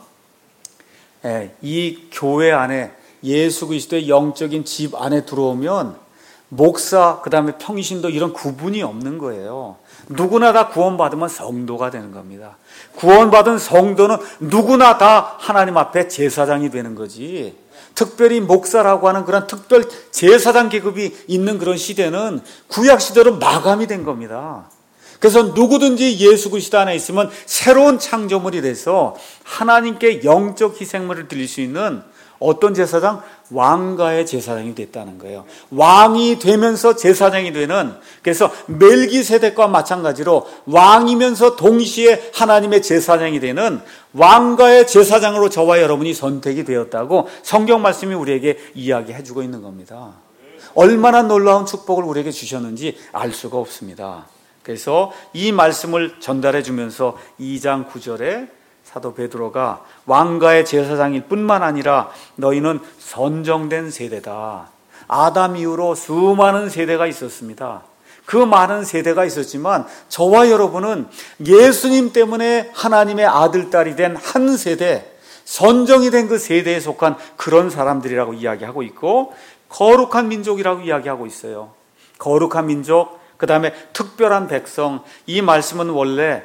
이 교회 안에 예수 그리스도의 영적인 집 안에 들어오면 목사, 그 다음에 평신도 이런 구분이 없는 거예요. 누구나 다 구원받으면 성도가 되는 겁니다. 구원받은 성도는 누구나 다 하나님 앞에 제사장이 되는 거지. 특별히 목사라고 하는 그런 특별 제사장 계급이 있는 그런 시대는 구약 시대로 마감이 된 겁니다. 그래서 누구든지 예수 그리스도 안에 있으면 새로운 창조물이 돼서 하나님께 영적 희생물을 드릴 수 있는 어떤 제사장? 왕가의 제사장이 됐다는 거예요. 왕이 되면서 제사장이 되는, 그래서 멜기세덱과 마찬가지로 왕이면서 동시에 하나님의 제사장이 되는 왕가의 제사장으로 저와 여러분이 선택이 되었다고 성경 말씀이 우리에게 이야기해 주고 있는 겁니다. 얼마나 놀라운 축복을 우리에게 주셨는지 알 수가 없습니다. 그래서 이 말씀을 전달해 주면서 2장 9절에 사도 베드로가 왕가의 제사장일 뿐만 아니라 너희는 선정된 세대다. 아담 이후로 수많은 세대가 있었습니다. 그 많은 세대가 있었지만 저와 여러분은 예수님 때문에 하나님의 아들, 딸이 된 한 세대, 선정이 된 그 세대에 속한 그런 사람들이라고 이야기하고 있고, 거룩한 민족이라고 이야기하고 있어요. 거룩한 민족, 그 다음에 특별한 백성. 이 말씀은 원래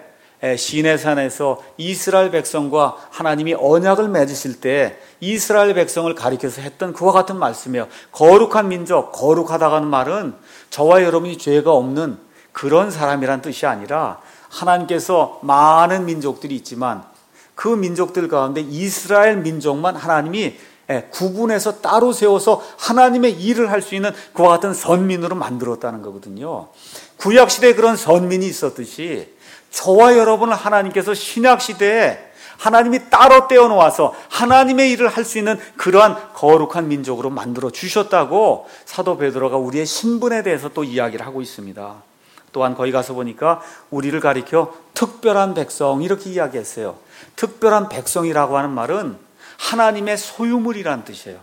시내산에서 이스라엘 백성과 하나님이 언약을 맺으실 때 이스라엘 백성을 가리켜서 했던 그와 같은 말씀이에요. 거룩한 민족, 거룩하다고 하는 말은 저와 여러분이 죄가 없는 그런 사람이란 뜻이 아니라 하나님께서 많은 민족들이 있지만 그 민족들 가운데 이스라엘 민족만 하나님이 구분해서 따로 세워서 하나님의 일을 할 수 있는 그와 같은 선민으로 만들었다는 거거든요. 구약시대에 그런 선민이 있었듯이 저와 여러분을 하나님께서 신약시대에 하나님이 따로 떼어놓아서 하나님의 일을 할 수 있는 그러한 거룩한 민족으로 만들어 주셨다고 사도 베드로가 우리의 신분에 대해서 또 이야기를 하고 있습니다. 또한 거기 가서 보니까 우리를 가리켜 특별한 백성 이렇게 이야기했어요. 특별한 백성이라고 하는 말은 하나님의 소유물이란 뜻이에요.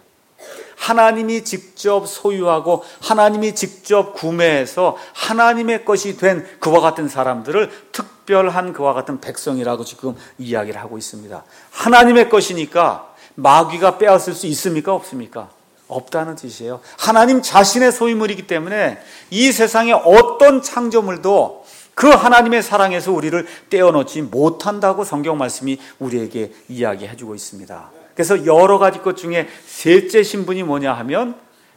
하나님이 직접 소유하고 하나님이 직접 구매해서 하나님의 것이 된 그와 같은 사람들을 특별한 그와 같은 백성이라고 지금 이야기를 하고 있습니다. 하나님의 것이니까 마귀가 빼앗을 수 있습니까? 없습니까? 없다는 뜻이에요. 하나님 자신의 소유물이기 때문에 이 세상의 어떤 창조물도 그 하나님의 사랑에서 우리를 떼어놓지 못한다고 성경 말씀이 우리에게 이야기해 주고 있습니다. 그래서 여러 가지 것 중에 셋째 신분이 뭐냐 하면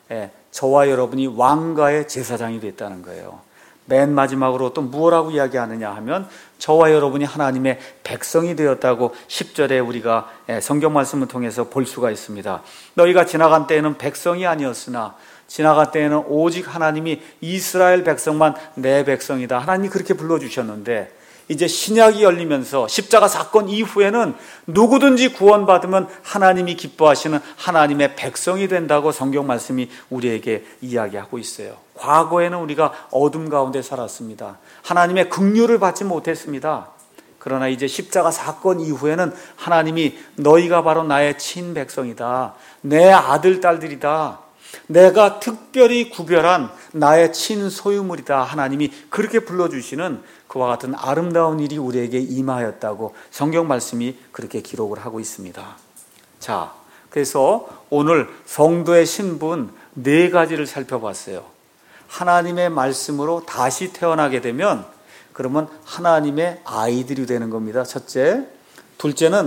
저와 여러분이 왕가의 제사장이 됐다는 거예요. 맨 마지막으로 또 무엇라고 이야기하느냐 하면 저와 여러분이 하나님의 백성이 되었다고 10절에 우리가 성경 말씀을 통해서 볼 수가 있습니다. 너희가 지나간 때에는 백성이 아니었으나 지나간 때에는 오직 하나님이 이스라엘 백성만 내 백성이다. 하나님이 그렇게 불러주셨는데 이제 신약이 열리면서 십자가 사건 이후에는 누구든지 구원받으면 하나님이 기뻐하시는 하나님의 백성이 된다고 성경 말씀이 우리에게 이야기하고 있어요. 과거에는 우리가 어둠 가운데 살았습니다. 하나님의 긍휼을 받지 못했습니다. 그러나 이제 십자가 사건 이후에는 하나님이 너희가 바로 나의 친백성이다. 내 아들, 딸들이다. 내가 특별히 구별한 나의 친소유물이다. 하나님이 그렇게 불러주시는 그와 같은 아름다운 일이 우리에게 임하였다고 성경 말씀이 그렇게 기록을 하고 있습니다. 자, 그래서 오늘 성도의 신분 4가지를 살펴봤어요. 하나님의 말씀으로 다시 태어나게 되면 그러면 하나님의 아이들이 되는 겁니다. 첫째. 둘째는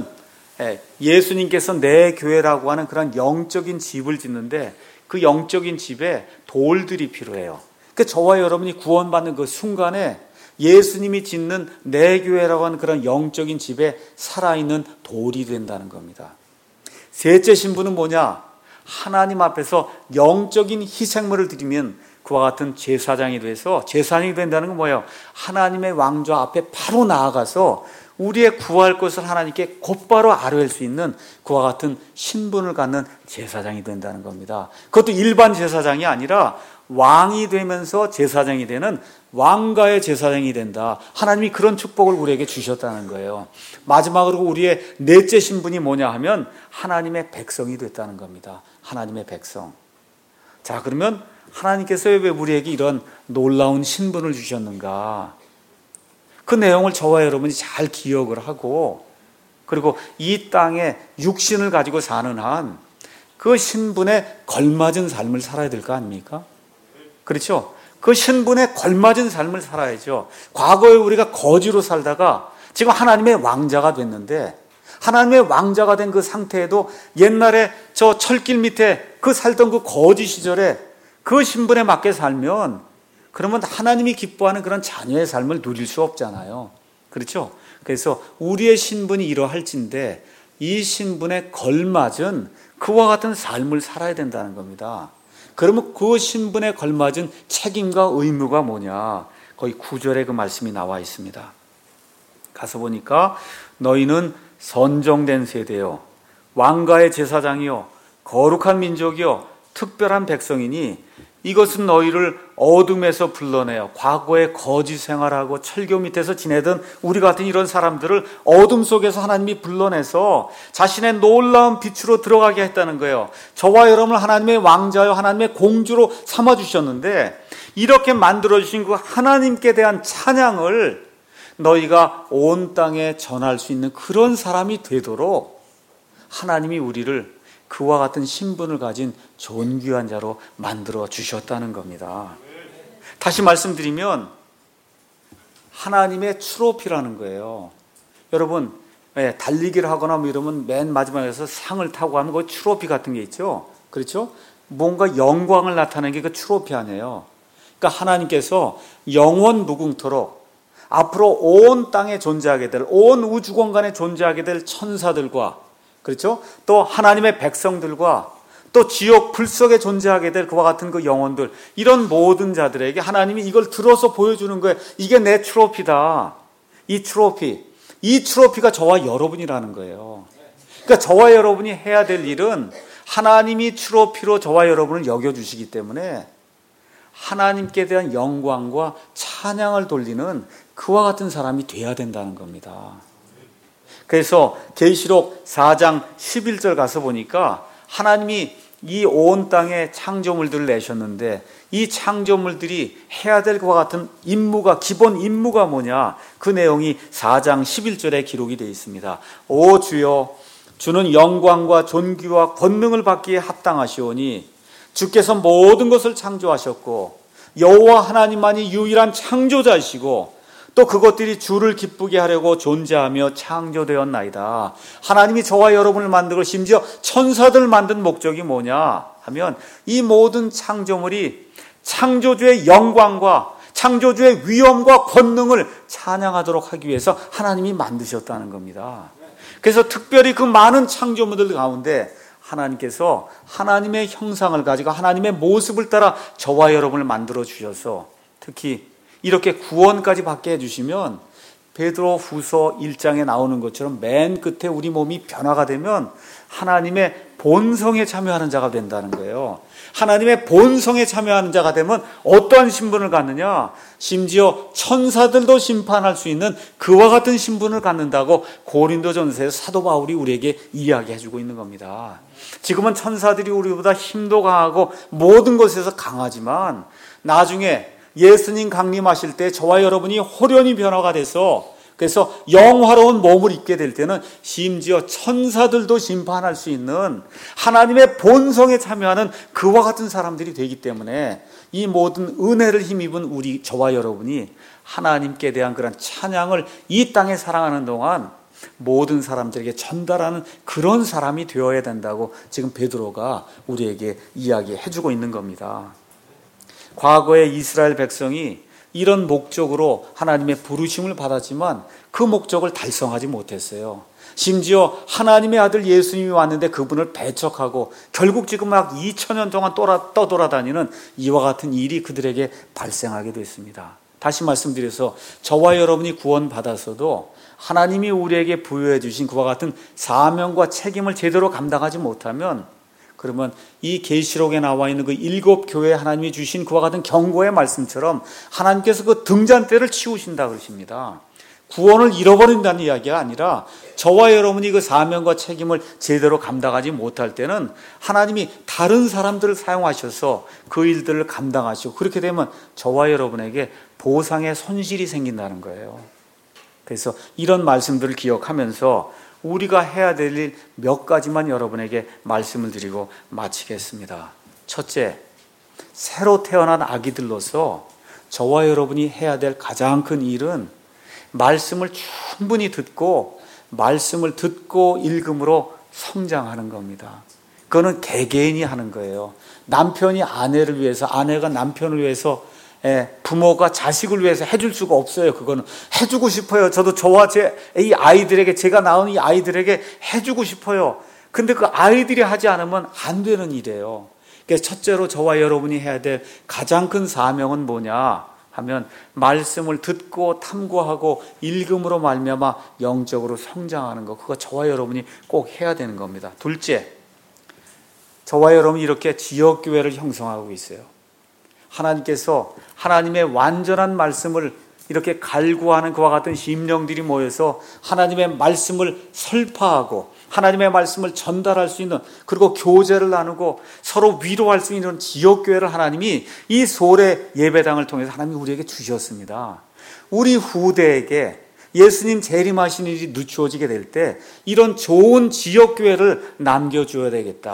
예수님께서 내 교회라고 하는 그런 영적인 집을 짓는데 그 영적인 집에 돌들이 필요해요. 그러니까 저와 여러분이 구원받는 그 순간에 예수님이 짓는 내 교회라고 하는 그런 영적인 집에 살아있는 돌이 된다는 겁니다. 셋째 신분은 뭐냐? 하나님 앞에서 영적인 희생물을 드리면 그와 같은 제사장이 돼서 제사장이 된다는 건 뭐예요? 하나님의 왕좌 앞에 바로 나아가서 우리의 구할 것을 하나님께 곧바로 아뢰할 수 있는 그와 같은 신분을 갖는 제사장이 된다는 겁니다. 그것도 일반 제사장이 아니라 왕이 되면서 제사장이 되는 왕가의 제사장이 된다. 하나님이 그런 축복을 우리에게 주셨다는 거예요. 마지막으로 우리의 넷째 신분이 뭐냐 하면 하나님의 백성이 됐다는 겁니다. 하나님의 백성. 자, 그러면 하나님께서 왜 우리에게 이런 놀라운 신분을 주셨는가? 그 내용을 저와 여러분이 잘 기억을 하고, 그리고 이 땅에 육신을 가지고 사는 한 그 신분에 걸맞은 삶을 살아야 될 거 아닙니까? 그렇죠? 그 신분에 걸맞은 삶을 살아야죠. 과거에 우리가 거지로 살다가 지금 하나님의 왕자가 됐는데, 하나님의 왕자가 된 그 상태에도 옛날에 저 철길 밑에 그 살던 그 거지 시절에 그 신분에 맞게 살면, 그러면 하나님이 기뻐하는 그런 자녀의 삶을 누릴 수 없잖아요. 그렇죠? 그래서 우리의 신분이 이러할진데 이 신분에 걸맞은 그와 같은 삶을 살아야 된다는 겁니다. 그러면 그 신분에 걸맞은 책임과 의무가 뭐냐? 거의 9절에 그 말씀이 나와 있습니다. 가서 보니까 너희는 선정된 세대요, 왕가의 제사장이요, 거룩한 민족이요, 특별한 백성이니 이것은 너희를 어둠에서 불러내어 과거에 거짓 생활하고 철교 밑에서 지내던 우리 같은 이런 사람들을 어둠 속에서 하나님이 불러내서 자신의 놀라운 빛으로 들어가게 했다는 거예요. 저와 여러분을 하나님의 왕자요, 하나님의 공주로 삼아주셨는데, 이렇게 만들어주신 그 하나님께 대한 찬양을 너희가 온 땅에 전할 수 있는 그런 사람이 되도록 하나님이 우리를 그와 같은 신분을 가진 존귀한 자로 만들어 주셨다는 겁니다. 다시 말씀드리면 하나님의 트로피라는 거예요. 여러분, 달리기를 하거나 뭐 이러면 맨 마지막에서 상을 타고 하는 그 트로피 같은 게 있죠. 그렇죠? 뭔가 영광을 나타내는 게 그 트로피 아니에요. 그러니까 하나님께서 영원 무궁토록 앞으로 온 땅에 존재하게 될, 온 우주 공간에 존재하게 될 천사들과, 그렇죠? 또 하나님의 백성들과 또 지옥 불 속에 존재하게 될 그와 같은 그 영혼들, 이런 모든 자들에게 하나님이 이걸 들어서 보여주는 거예요. 이게 내 트로피다. 이 트로피가 저와 여러분이라는 거예요. 그러니까 저와 여러분이 해야 될 일은 하나님이 트로피로 저와 여러분을 여겨주시기 때문에 하나님께 대한 영광과 찬양을 돌리는 그와 같은 사람이 돼야 된다는 겁니다. 그래서 계시록 4장 11절 가서 보니까 하나님이 이 온 땅에 창조물들을 내셨는데 이 창조물들이 해야 될 것과 같은 임무가, 기본 임무가 뭐냐? 그 내용이 4장 11절에 기록이 되어 있습니다. 오 주여, 주는 영광과 존귀와 권능을 받기에 합당하시오니 주께서 모든 것을 창조하셨고 여호와 하나님만이 유일한 창조자이시고 또 그것들이 주를 기쁘게 하려고 존재하며 창조되었나이다. 하나님이 저와 여러분을 만들고 심지어 천사들을 만든 목적이 뭐냐 하면 이 모든 창조물이 창조주의 영광과 창조주의 위엄과 권능을 찬양하도록 하기 위해서 하나님이 만드셨다는 겁니다. 그래서 특별히 그 많은 창조물들 가운데 하나님께서 하나님의 형상을 가지고 하나님의 모습을 따라 저와 여러분을 만들어 주셔서 특히 이렇게 구원까지 받게 해주시면 베드로 후서 1장에 나오는 것처럼 맨 끝에 우리 몸이 변화가 되면 하나님의 본성에 참여하는 자가 된다는 거예요. 하나님의 본성에 참여하는 자가 되면 어떠한 신분을 갖느냐? 심지어 천사들도 심판할 수 있는 그와 같은 신분을 갖는다고 고린도전서에서 사도 바울이 우리에게 이야기해주고 있는 겁니다. 지금은 천사들이 우리보다 힘도 강하고 모든 것에서 강하지만 나중에 예수님 강림하실 때 저와 여러분이 호련히 변화가 돼서 그래서 영화로운 몸을 입게 될 때는 심지어 천사들도 심판할 수 있는 하나님의 본성에 참여하는 그와 같은 사람들이 되기 때문에 이 모든 은혜를 힘입은 우리 저와 여러분이 하나님께 대한 그런 찬양을 이 땅에 살아가는 동안 모든 사람들에게 전달하는 그런 사람이 되어야 된다고 지금 베드로가 우리에게 이야기해주고 있는 겁니다. 과거의 이스라엘 백성이 이런 목적으로 하나님의 부르심을 받았지만 그 목적을 달성하지 못했어요. 심지어 하나님의 아들 예수님이 왔는데 그분을 배척하고 결국 지금 막 2000년 동안 떠돌아다니는 이와 같은 일이 그들에게 발생하게 됐습니다. 다시 말씀드려서 저와 여러분이 구원받았어도 하나님이 우리에게 부여해 주신 그와 같은 사명과 책임을 제대로 감당하지 못하면 그러면 이 계시록에 나와 있는 그 7교회에 하나님이 주신 그와 같은 경고의 말씀처럼 하나님께서 그 등잔대를 치우신다 그러십니다. 구원을 잃어버린다는 이야기가 아니라 저와 여러분이 그 사명과 책임을 제대로 감당하지 못할 때는 하나님이 다른 사람들을 사용하셔서 그 일들을 감당하시고, 그렇게 되면 저와 여러분에게 보상의 손실이 생긴다는 거예요. 그래서 이런 말씀들을 기억하면서 우리가 해야 될 일 몇 가지만 여러분에게 말씀을 드리고 마치겠습니다. 첫째, 새로 태어난 아기들로서 저와 여러분이 해야 될 가장 큰 일은 말씀을 충분히 듣고 말씀을 듣고 읽음으로 성장하는 겁니다. 그거는 개개인이 하는 거예요. 남편이 아내를 위해서, 아내가 남편을 위해서, 부모가 자식을 위해서 해줄 수가 없어요. 그거는 해주고 싶어요. 저도 저와 이 아이들에게, 제가 낳은 이 아이들에게 해주고 싶어요. 근데 그 아이들이 하지 않으면 안 되는 일이에요. 그래서 첫째로 저와 여러분이 해야 될 가장 큰 사명은 뭐냐 하면, 말씀을 듣고 탐구하고 읽음으로 말미암아 영적으로 성장하는 것, 그거 저와 여러분이 꼭 해야 되는 겁니다. 둘째, 저와 여러분이 이렇게 지역교회를 형성하고 있어요. 하나님께서 하나님의 완전한 말씀을 이렇게 갈구하는 그와 같은 심령들이 모여서 하나님의 말씀을 설파하고 하나님의 말씀을 전달할 수 있는, 그리고 교제를 나누고 서로 위로할 수 있는 지역교회를 하나님이 이 소래 예배당을 통해서 하나님이 우리에게 주셨습니다. 우리 후대에게 예수님 재림하신 일이 늦추어지게 될 때 이런 좋은 지역교회를 남겨줘야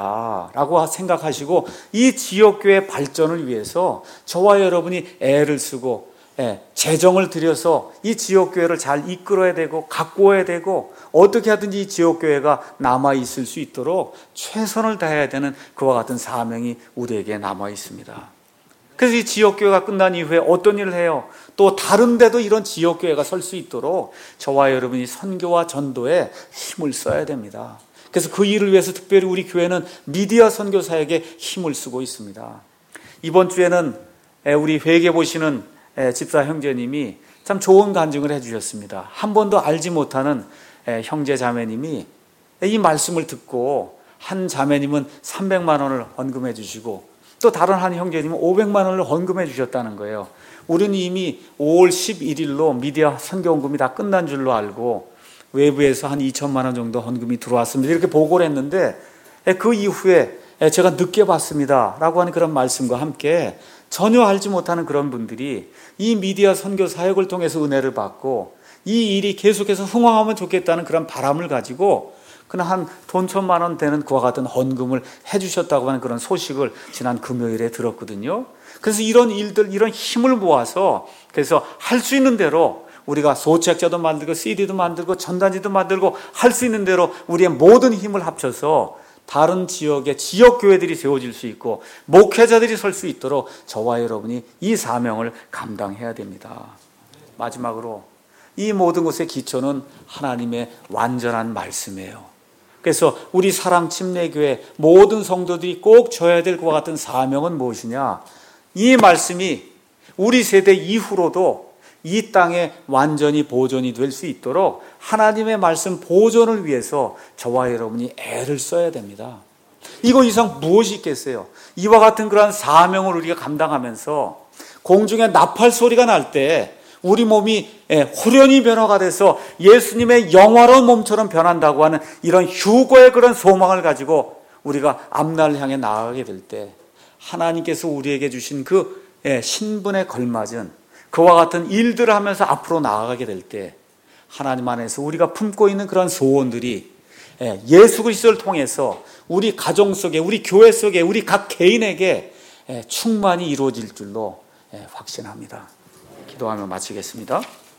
되겠다라고 생각하시고, 이 지역교회 발전을 위해서 저와 여러분이 애를 쓰고 재정을 들여서 이 지역교회를 잘 이끌어야 되고 가꾸어야 되고, 어떻게 하든지 이 지역교회가 남아있을 수 있도록 최선을 다해야 되는 그와 같은 사명이 우리에게 남아있습니다. 그래서 이 지역교회가 끝난 이후에 어떤 일을 해요? 또 다른 데도 이런 지역교회가 설 수 있도록 저와 여러분이 선교와 전도에 힘을 써야 됩니다. 그래서 그 일을 위해서 특별히 우리 교회는 미디어 선교사에게 힘을 쓰고 있습니다. 이번 주에는 우리 회개 보시는 집사 형제님이 참 좋은 간증을 해주셨습니다. 한 번도 알지 못하는 형제 자매님이 이 말씀을 듣고, 한 자매님은 300만 원을 헌금해 주시고 또 다른 한 형제님은 500만 원을 헌금해 주셨다는 거예요. 우리는 이미 5월 11일로 미디어 선교헌금이 다 끝난 줄로 알고 외부에서 한 2천만 원 정도 헌금이 들어왔습니다, 이렇게 보고를 했는데, 그 이후에 제가 늦게 봤습니다 라고 하는 그런 말씀과 함께 전혀 알지 못하는 그런 분들이 이 미디어 선교 사역을 통해서 은혜를 받고 이 일이 계속해서 흥황하면 좋겠다는 그런 바람을 가지고 그냥 한 돈 1,000만 원 되는 그와 같은 헌금을 해주셨다고 하는 그런 소식을 지난 금요일에 들었거든요. 그래서 이런 일들, 이런 힘을 모아서 그래서 할 수 있는 대로 우리가 소책자도 만들고 CD도 만들고 전단지도 만들고 할 수 있는 대로 우리의 모든 힘을 합쳐서 다른 지역에 지역교회들이 세워질 수 있고 목회자들이 설 수 있도록 저와 여러분이 이 사명을 감당해야 됩니다. 마지막으로 이 모든 것의 기초는 하나님의 완전한 말씀이에요. 그래서 우리 사랑침례교회 모든 성도들이 꼭 져야 될 것과 같은 사명은 무엇이냐? 이 말씀이 우리 세대 이후로도 이 땅에 완전히 보존이 될 수 있도록 하나님의 말씀 보존을 위해서 저와 여러분이 애를 써야 됩니다. 이거 이상 무엇이 있겠어요? 이와 같은 그러한 사명을 우리가 감당하면서 공중에 나팔 소리가 날 때 우리 몸이 호련히 변화가 돼서 예수님의 영화로운 몸처럼 변한다고 하는 이런 휴거의 그런 소망을 가지고 우리가 앞날을 향해 나아가게 될 때, 하나님께서 우리에게 주신 그 신분에 걸맞은 그와 같은 일들을 하면서 앞으로 나아가게 될 때, 하나님 안에서 우리가 품고 있는 그런 소원들이 예수 그리스도를 통해서 우리 가정 속에, 우리 교회 속에, 우리 각 개인에게 충만히 이루어질 줄로 확신합니다. 기도하며 마치겠습니다.